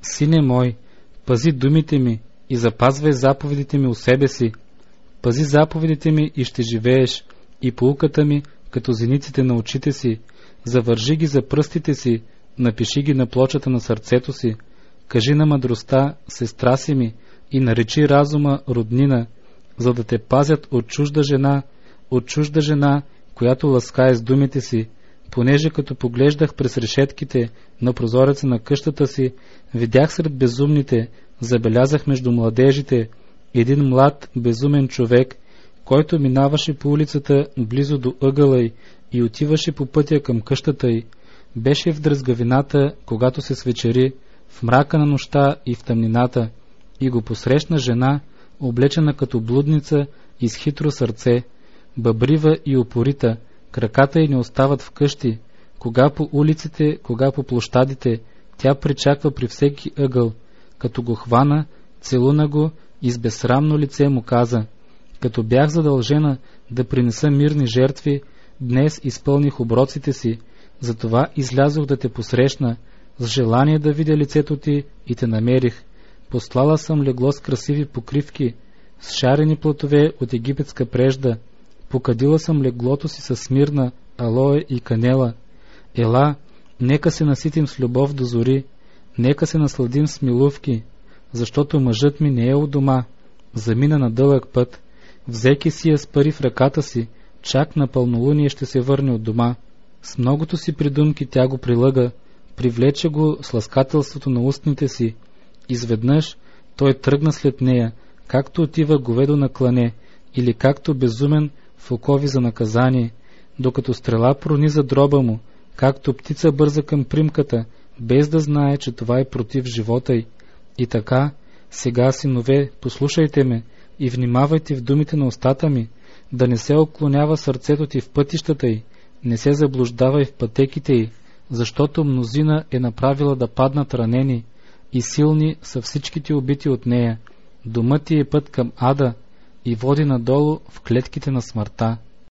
Сине мой, пази думите ми и запазвай заповедите ми у себе си. Пази заповедите ми и ще живееш, и поуката ми, като зениците на очите си. Завържи ги за пръстите си, напиши ги на плочата на сърцето си. Кажи на мъдростта, сестра си ми, и наречи разума роднина, за да те пазят от чужда жена, която ласкае с думите си, понеже като поглеждах през решетките на прозореца на къщата си, видях сред безумните, забелязах между младежите един млад безумен човек, който минаваше по улицата близо до ъгъла й и отиваше по пътя към къщата й. Беше в дръзгавината, когато се свечери, в мрака на нощта и в тъмнината, и го посрещна жена, облечена като блудница и с хитро сърце, бъбрива и упорита, краката й не остават вкъщи, кога по улиците, кога по площадите, тя причаква при всеки ъгъл. Като го хвана, целуна го и с безсрамно лице му каза: като бях задължена да принеса мирни жертви, днес изпълних оброците си, затова излязох да те посрещна, с желание да видя лицето ти и те намерих. Послала съм легло с красиви покривки, с шарени платове от египетска прежда. Покадила съм леглото си с смирна, алоe и канела. Ела, нека се наситим с любов до зори, нека се насладим с милувки, защото мъжът ми не е у дома, замина на дълъг път, взеки си я с пари в ръката си, чак на пълнолуние ще се върне от дома. С многото си придумки тя го прилъга, привлече го с ласкателството на устните си. Изведнъж той тръгна след нея, както отива говедо на клане, или както безумен в окови за наказание, докато стрела прониза дроба му, както птица бърза към примката, без да знае, че това е против живота й. И така, сега, синове, послушайте ме и внимавайте в думите на устата ми, да не се отклонява сърцето ти в пътищата й, не се заблуждавай в пътеките й, защото мнозина е направила да паднат ранени, и силни са всичките убити от нея. Домът ти е път към ада и води надолу в клетките на смъртта.